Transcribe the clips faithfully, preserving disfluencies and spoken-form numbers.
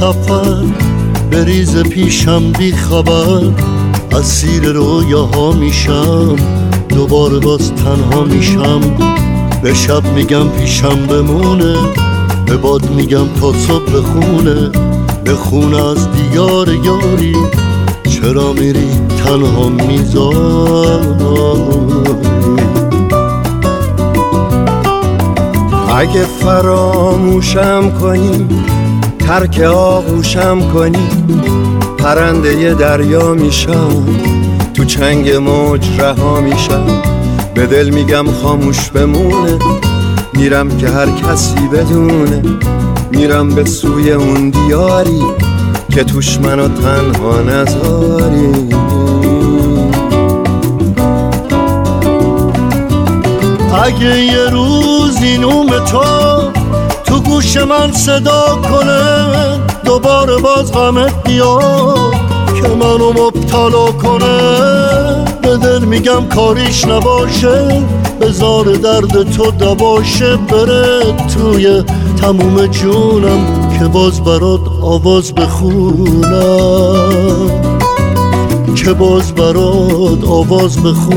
سفر بریز پیشم بی خبر، اسیر رویاها میشم، دوباره باز تنها میشم. به شب میگم پیشم بمونه، به باد میگم تا صبح بخونه، بخونه از دیار یاری، چرا میری تنها میذاری. اگه فراموشم کنی، ترک آغوشم کنی، پرنده دریا میشم، تو چنگ موج رها میشم. به دل میگم خاموش بمونه، میرم که هر کسی بدونه، میرم به سوی اون دیاری که توش منو تنها نذاری. اگه یه روزی نوم تو تو گوش من صدا کنه، دوباره باز غمت بیاد که منو مبتلا کنه، به دل میگم کاریش نباشه، بذار درد تو دباشه، بره توی تموم جونم که باز برات آواز بخونم، که باز برات آواز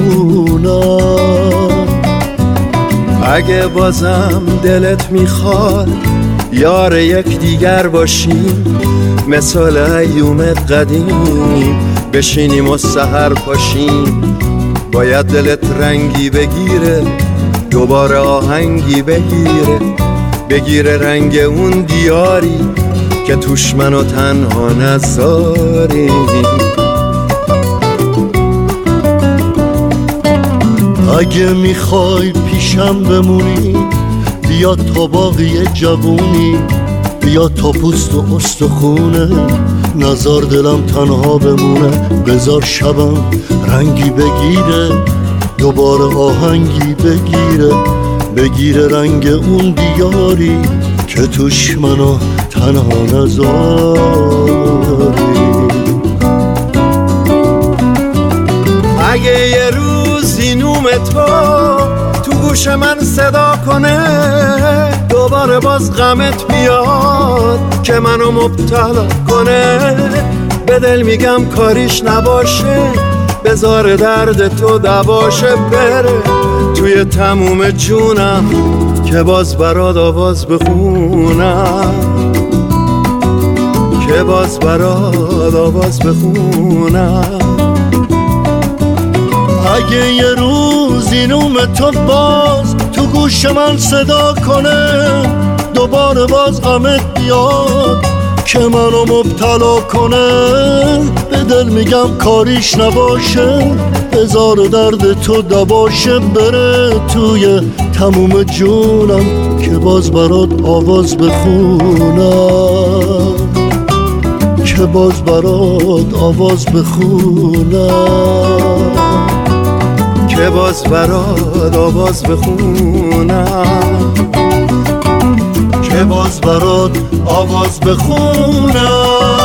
بخونم. اگه بازم دلت میخواد یار یک دیگر باشیم، مثال ایوم قدیم بشینیم و سحر پاشیم. باید دلت رنگی بگیره، دوباره آهنگی بگیره، بگیره رنگ اون دیاری که توش منو تنها نذاری. اگه میخوای پیشم بمونی، بیا تا باقی جوونی، بیا تا پوست و استخونه، نزار دلم تنها بمونه، بذار شبم رنگی بگیره، دوباره آهنگی بگیره، بگیره رنگ اون دیاری که توش منو تنها نذاری. اگه یه روزی نوم تو تو گوش من صدا کنه، دوباره باز غمت بیاد که منو مبتلا کنه، به دل میگم کاریش نباشه، بذار درد تو دباشه، بره توی تموم جونم که باز برات آواز بخونم، که باز برات آواز بخونم. اگه یه روزی نوم تو باز تو گوش من صدا کنه، دوباره باز غمت بیاد که منو مبتلا کنه، به دل میگم کاریش نباشه، بذار درد تو دباشه، بره توی تموم جونم که باز برات آواز بخونم، که باز برات آواز بخونم، که باز برات آواز بخونم، که باز برات آواز بخونم.